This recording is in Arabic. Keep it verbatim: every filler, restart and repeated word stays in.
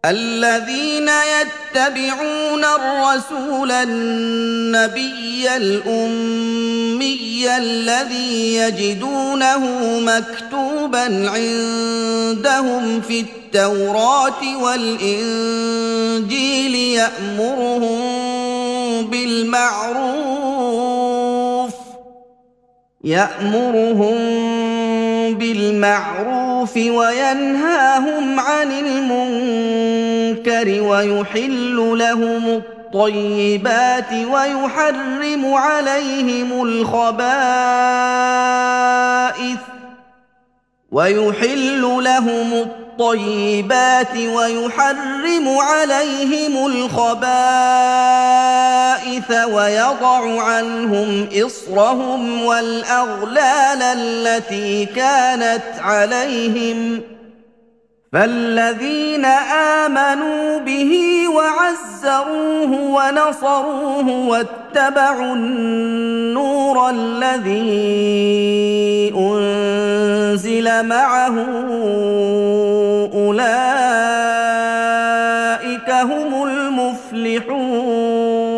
الذين يتبعون الرسول النبي الأمي الذي يجدونه مكتوبا عندهم في التوراة والإنجيل يأمرهم بالمعروف يأمرهم بالمعروف وينهاهم عن المنكر ويحل لهم الطيبات ويحرم عليهم الخبائث ويحل لهم الطيبات ويحرم عليهم الخبائث ويضع عنهم إصرهم والأغلال التي كانت عليهم فالذين آمنوا به وعزروه ونصروه واتبعوا النور الذي أنزل معه أولئك هم المفلحون